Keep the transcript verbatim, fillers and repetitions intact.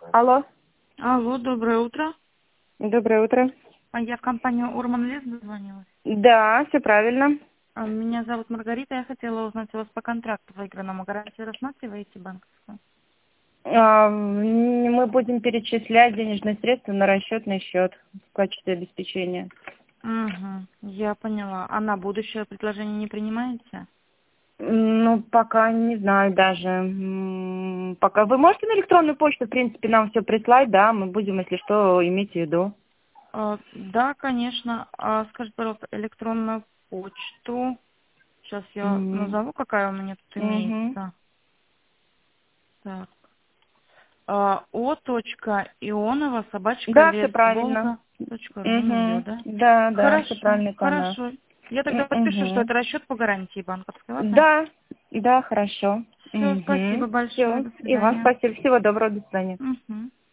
Алло, Алло, доброе утро. доброе утро. А Я в компанию Урман Лес дозвонилась. Да, все правильно. А, Меня зовут Маргарита. Я хотела узнать у вас по контракту выигранному. Гарантию рассматриваете банковскую? А, м, Мы будем перечислять денежные средства на расчетный счет в качестве обеспечения. Угу, я поняла. А на будущее предложение не принимаете? М, Ну, пока не знаю даже. М, Пока вы можете на электронную почту, в принципе, нам все прислать, да, мы будем, если что, иметь в виду. А, да, конечно. А скажите, пожалуйста, электронную почту. Сейчас я Мгм. назову, какая у меня тут Мгм. имеется. Так. А, О. Ионова собачка Да, все лес правильно. волга точка ру на нее, Угу. да? Да, да, все Хорошо, правильно, канал. хорошо. Я тогда подпишу, что Угу. это расчет по гарантии банковской, ладно? Да, да, хорошо. Все, спасибо Угу. большое, Все. до И вам свидания. спасибо. Всего доброго. До свидания. Мгм.